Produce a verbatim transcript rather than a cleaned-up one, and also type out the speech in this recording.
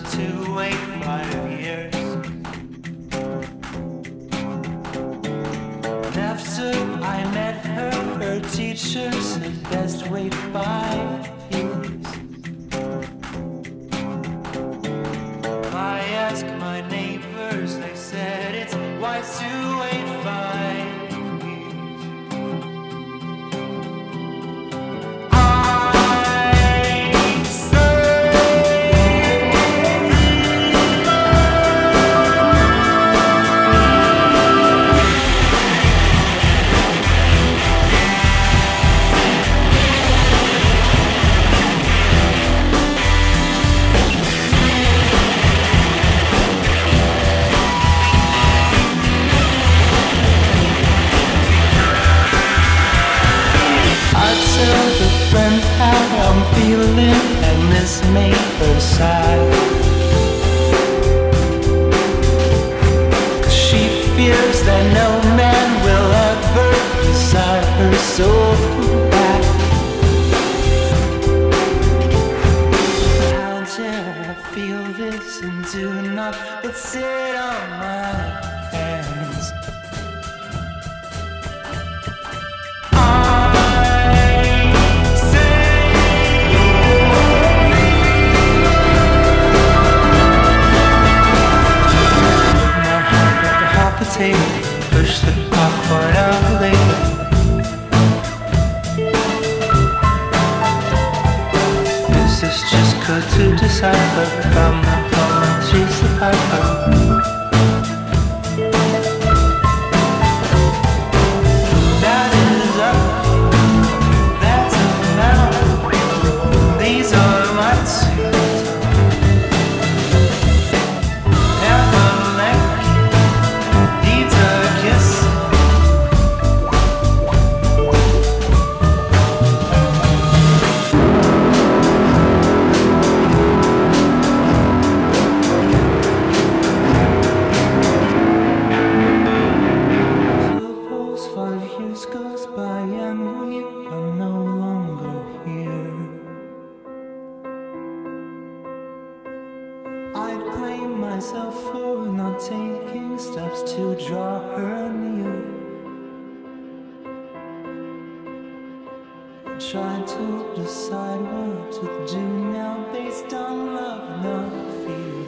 to wait five years. And after I met her, her teacher said best wait five years. I asked my neighbors, they said it's wise to wait five years. How I'm feeling, and this made her sad. 'Cause she fears that no man will ever desire her so bad. How dare I feel this and do not but sit on my hands? Push the popcorn out later. Is this just good to decipher? I'm not gonna chase the piper. That is up, that's a mountain. These are my secrets. And my neck needs a kiss. Suppose five years goes by and we are no longer here. I'd blame myself for not taking steps to draw her near. Try to decide what to do now based on love, not fear.